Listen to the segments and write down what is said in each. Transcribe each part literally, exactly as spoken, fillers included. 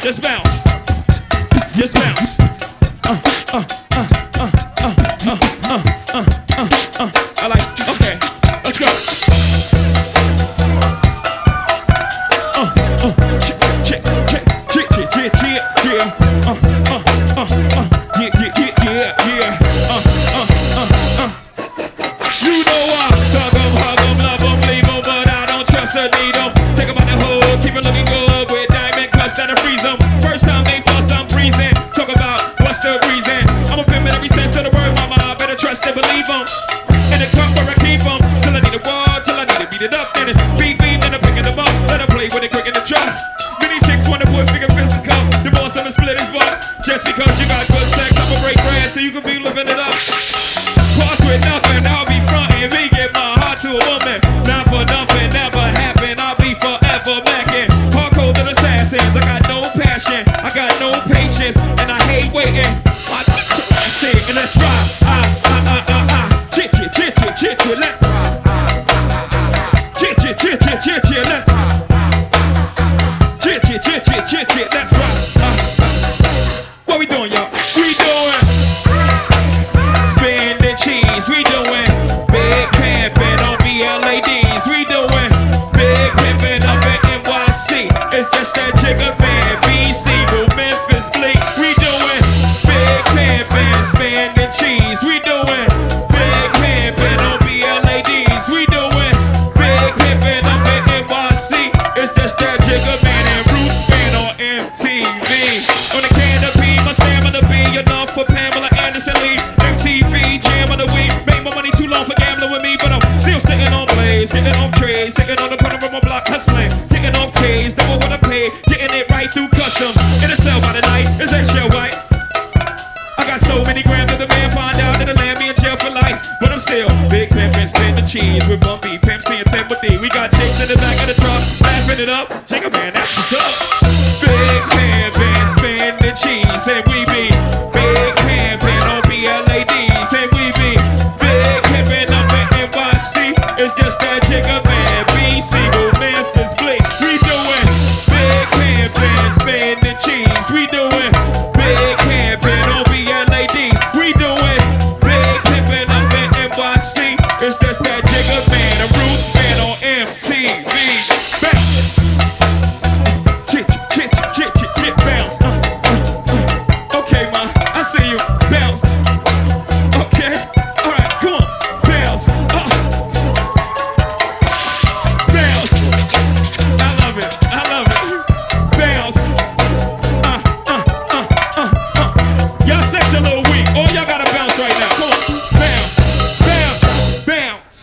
Just bounce. Just bounce. Uh, uh, uh, uh, uh, uh, uh, uh, uh, uh. I like, okay, let's go. Uh, uh, chick, chick, chick, chick, chick, chick, chick, yeah. Uh, uh, uh, uh, yeah, yeah, yeah, yeah, yeah. Uh, uh, uh, uh. You know I thug 'em, hug 'em, love 'em, leave 'em, but I don't trust or need 'em. Take 'em out the hood, keep it looking good with diamond cuts that'll freeze 'em. First time they fuss, I'm freezing. Talk about what's the reason. I'm a pimp in every sense of the word, mama. I better trust and believe 'em. In the cup where I keep 'em, till I need a wall, till I need to beat it up. Then it's beat, beat, then I'm picking them up. Let 'em play with it quick in the truck. Many chicks wanna put finger fist in cup. Divorce him and split his butts. Just because you got good sex, I'ma break bread so you can be living it up. Pause with nothing, I'll be frontin'. Me give my heart to a woman. Not for nothing, never happen. I'll be forever mackin'. Hardcore little assassins. I got no passion, I got no patience, and I hate waiting. I get your ass in and let's ride. Ah, ah, ah, ah, ah. Chit, chit, chit, chit, chit, chit, let's ride. Chit, chit, chit, chit, chit, chit, let's ride. Chit, chit, chit, chit, chit, chit, let's ride. Ah, ah. What we doing, y'all? We doing spin the cheese. We doing big pimpin' on B L A Ds. We doing big pimpin' up in N Y C. It's just that jigger man, B C, Boo, Memphis, Bleak. We doing big pimpin', spin the cheese. We doing big pimpin' on B L A Ds. We doing big pimpin' up in N Y C. It's just that jigger man and Bruce Spin on M T V. On the canopy, my stamina be enough for Pamela Anderson Lee. M T V, jam on the week. Made my money too long for gambling with me, but I'm still sitting on blaze, getting on trades, sitting on the corner of my block hustling, getting off K's, never what I pay, getting it right through custom. In a cell by the night, it's extra white. I got so many grams that the man find out that'll land me in jail for life, but I'm still big pimpin', spin the cheese with Bumpy, Pimp C and Timothy. We got chicks in the back of the truck, laughing it up. Jigga man, that's what's up. Big pimpin', spin the cheese, and we be big pimpin' on B L A Ds, and we be big pimpin' up in N Y C. It's just that jigga man, B C, Boo, Memphis, Bleak. We doing big pimpin', spin the cheese. We doing big pimpin' on B L A D. We doing big pimpin' up in N Y C. It's just that jigga man, a Bruce Spin on M T V. Bounce. Chit, chit, chit, chit, chit, bounce. Uh, uh, uh. Okay, ma, I see you. Bounce. Okay. All right, come on. Bounce. Uh. Bounce. I love it. I love it. Bounce. Uh, uh, uh, uh, uh. Y'all sex a little weak. All y'all gotta bounce right now. Come on. Bounce. Bounce. Bounce.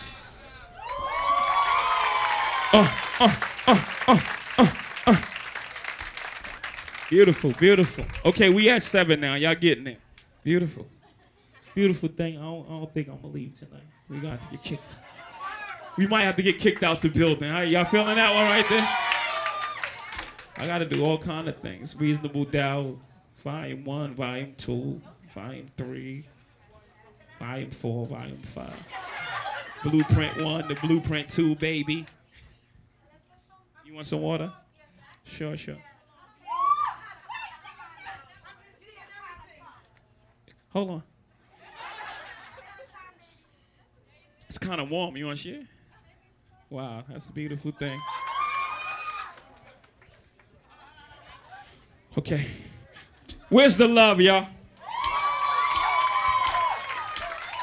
Uh, uh, uh, uh, uh, uh. Beautiful, beautiful. Okay, we at seven now. Y'all getting it. Beautiful. Beautiful thing. I don't, I don't think I'm gonna leave tonight. We got to get kicked. We might have to get kicked out the building. All right, y'all feeling that one right there? I gotta do all kind of things. Reasonable Doubt, Volume One, Volume Two, Volume Three, Volume Four, Volume Five. Blueprint One, the Blueprint Two, baby. You want some water? Sure, sure. Hold on. It's kind of warm. You want to share? Wow, that's a beautiful thing. Okay. Where's the love, y'all?